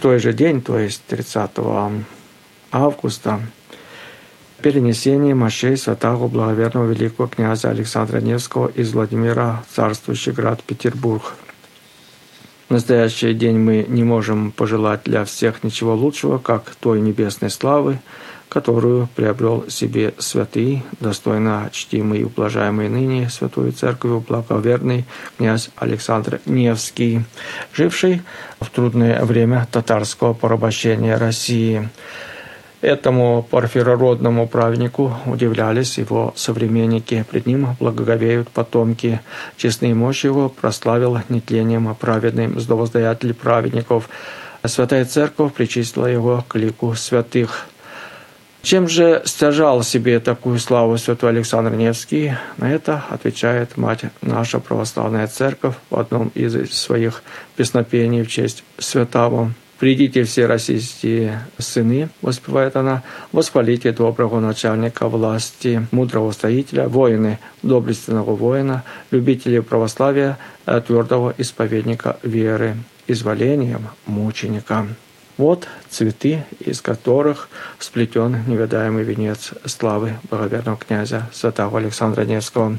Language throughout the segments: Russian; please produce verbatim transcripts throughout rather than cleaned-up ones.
той же день, то есть тридцатого августа, перенесение мощей святого благоверного великого князя Александра Невского из Владимира в царствующий град Петербург. В настоящий день мы не можем пожелать для всех ничего лучшего, как той небесной славы, которую приобрел себе святый, достойно чтимый и ублажаемый ныне Святую Церковью благоверный князь Александр Невский, живший в трудное время татарского порабощения России. Этому порфирородному праведнику удивлялись его современники, пред ним благоговеют потомки. Честные мощи его прославил нетлением праведный мздовоздаятель праведников. Святая Церковь причислила его к лику святых. Чем же стяжал себе такую славу святой Александр Невский? На это отвечает мать наша православная Церковь в одном из своих песнопений в честь святого. «Придите все российские сыны», воспевает она, «восхвалите доброго начальника власти, мудрого строителя, воины, доблестного воина, любителей православия, твердого исповедника веры, изволением мученика». Вот цветы, из которых сплетен невидаемый венец славы благоверного князя святого Александра Невского.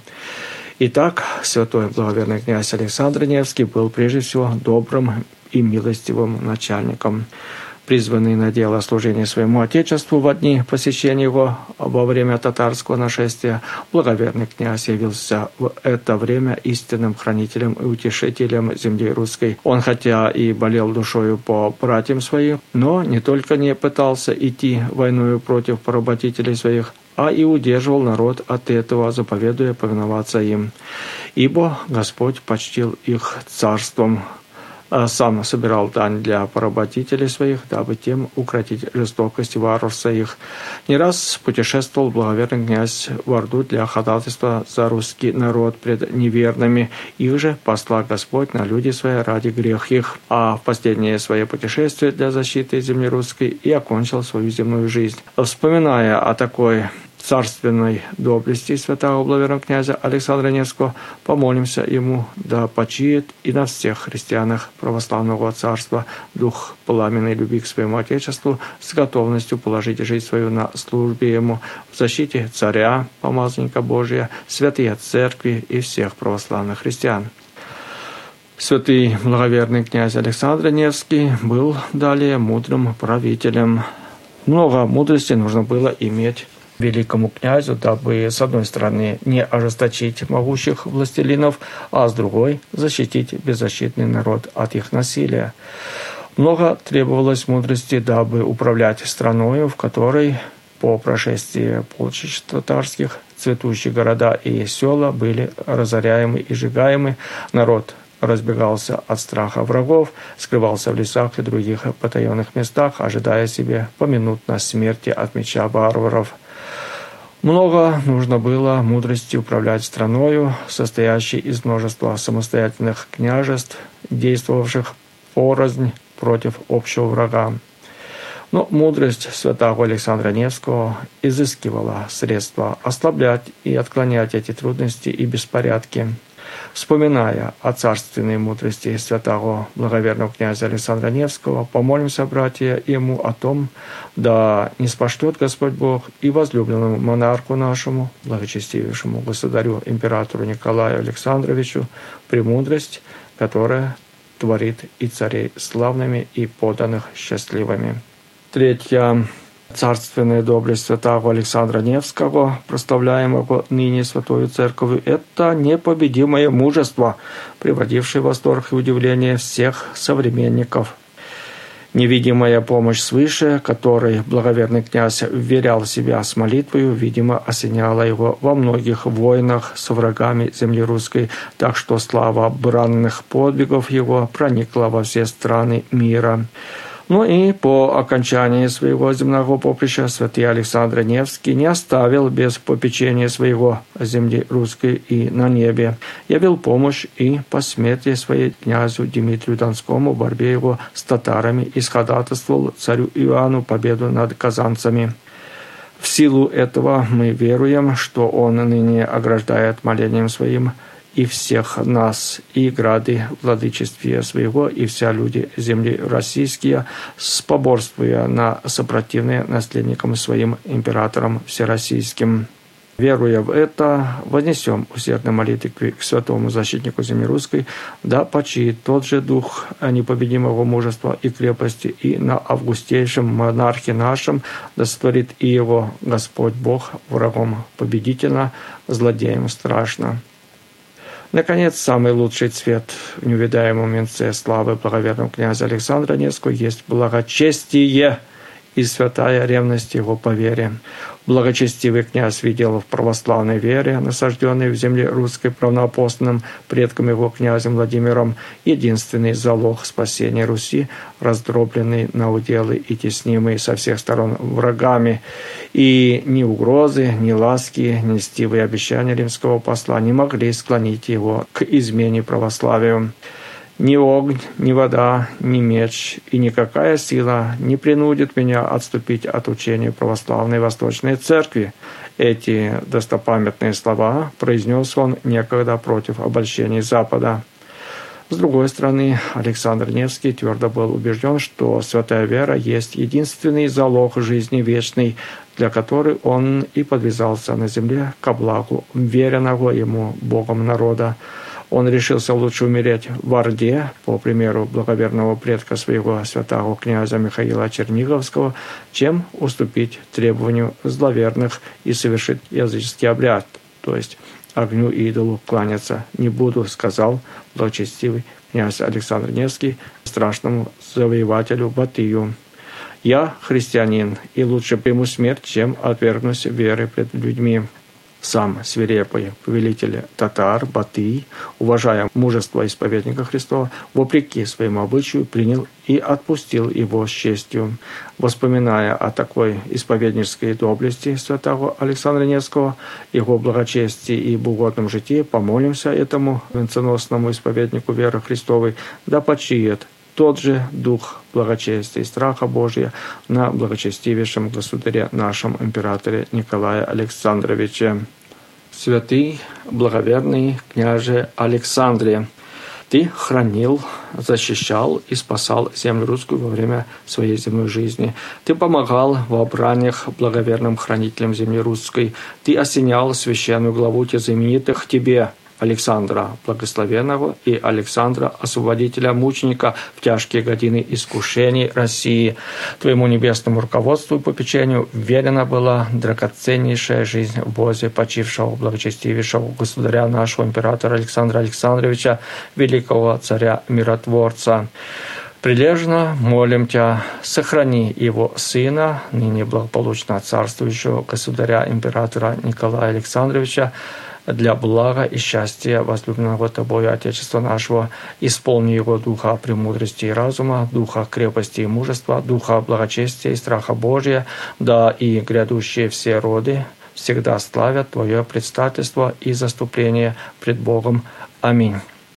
Итак, святой благоверный князь Александр Невский был прежде всего добрым и милостивым начальником, призванный на дело служения своему Отечеству в дни посещения его во время татарского нашествия. Благоверный князь явился в это время истинным хранителем и утешителем земли русской. Он хотя и болел душою по братьям своим, но не только не пытался идти войною против поработителей своих, а и удерживал народ от этого, заповедуя повиноваться им. Ибо Господь почтил их царством, а сам собирал дань для поработителей своих, дабы тем укротить жестокость варварства их. Не раз путешествовал благоверный князь в Орду для ходатайства за русский народ пред неверными. Их же посла Господь на люди свои ради грех их. А в последнее свое путешествие для защиты земли русской и окончил свою земную жизнь. Вспоминая о такой царственной доблести святого благоверного князя Александра Невского, помолимся ему, да почиет и на всех христианах православного царства дух пламенной любви к своему Отечеству, с готовностью положить жизнь свою на службе ему, в защите царя, помазанника Божия, святые церкви и всех православных христиан. Святый благоверный князь Александр Невский был далее мудрым правителем. Много мудрости нужно было иметь великому князю, дабы, с одной стороны, не ожесточить могущих властелинов, а с другой – защитить беззащитный народ от их насилия. Много требовалось мудрости, дабы управлять страною, в которой по прошествии полчищ татарских цветущие города и села были разоряемы и сжигаемы, народ разбегался от страха врагов, скрывался в лесах и других потаенных местах, ожидая себе поминутно смерти от меча варваров. Много нужно было мудрости управлять страною, состоящей из множества самостоятельных княжеств, действовавших порознь против общего врага. Но мудрость святого Александра Невского изыскивала средства ослаблять и отклонять эти трудности и беспорядки. Вспоминая о царственной мудрости святого благоверного князя Александра Невского, помолимся, братья, ему о том, да не спошлет Господь Бог и возлюбленному монарху нашему, благочестивейшему государю императору Николаю Александровичу, премудрость, которая творит и царей славными, и подданных счастливыми. Третья царственная доблесть святого Александра Невского, прославляемого ныне Святою Церковью, это непобедимое мужество, приводившее в восторг и удивление всех современников. Невидимая помощь свыше, которой благоверный князь вверял себя с молитвою, видимо, осеняла его во многих войнах с врагами земли русской, так что слава бранных подвигов его проникла во все страны мира. Ну и по окончании своего земного поприща святый Александр Невский не оставил без попечения своего земли русской и на небе. Явил помощь и по смерти своей князю Дмитрию Донскому в борьбе его с татарами и исходатайствовал царю Иоанну победу над казанцами. В силу этого мы веруем, что он ныне ограждает молением своим и всех нас, и грады владычествия своего, и вся люди земли российские, споборствуя на сопротивные наследникам своим императорам всероссийским. Веруя в это, вознесем усердные молитвы к святому защитнику земли русской, да почиет тот же дух непобедимого мужества и крепости и на августейшем монархе нашем, да сотворит и его Господь Бог врагом победительно, злодеям страшно. Наконец, самый лучший цвет в неувидаемом венце славы благоверного князя Александра Невского есть благочестие и святая ревность его по вере. Благочестивый князь видел в православной вере, насажденной в земле русской правоапостольным предком его князем Владимиром, единственный залог спасения Руси, раздробленный на уделы и теснимый со всех сторон врагами. И ни угрозы, ни ласки, ни льстивые обещания римского посла не могли склонить его к измене православию. Ни огонь, ни вода, ни меч и никакая сила не принудит меня отступить от учения православной Восточной Церкви. Эти достопамятные слова произнес он некогда против обольщений Запада. С другой стороны, Александр Невский твердо был убежден, что святая вера есть единственный залог жизни вечной, для которой он и подвязался на земле ко благу веренного ему Богом народа. Он решился лучше умереть в Орде, по примеру благоверного предка своего святого князя Михаила Черниговского, чем уступить требованию зловерных и совершить языческий обряд, то есть огню и идолу кланяться не буду, сказал благочестивый князь Александр Невский страшному завоевателю Батыю. «Я христианин, и лучше приму смерть, чем отвергнусь веры пред людьми». Сам свирепый повелитель татар Батый, уважая мужество исповедника Христова, вопреки своему обычаю принял и отпустил его с честью. Воспоминая о такой исповеднической доблести святого Александра Невского, его благочестии и богоугодном житии, помолимся этому венценосному исповеднику веры Христовой, да почиет тот же дух благочестия и страха Божия на благочестивейшем государе нашем императоре Николае Александровиче. Святый, благоверный княже Александре, ты хранил, защищал и спасал землю русскую во время своей земной жизни. Ты помогал в обраниях благоверным хранителям земли русской. Ты осенял священную главу те знаменитых тебе, Александра Благословенного и Александра Освободителя Мученика в тяжкие годины искушений России. Твоему небесному руководству и попечению верена была драгоценнейшая жизнь в Бозе почившего благочестивейшего государя нашего императора Александра Александровича, великого царя-миротворца. Прилежно молим Тебя, сохрани его сына, ныне благополучно царствующего государя-императора Николая Александровича, для блага и счастья возлюбленного Тобою Отечества нашего, исполни его духа премудрости и разума, духа крепости и мужества, духа благочестия и страха Божия, да и грядущие все роды всегда славят Твое предстательство и заступление пред Богом. Аминь.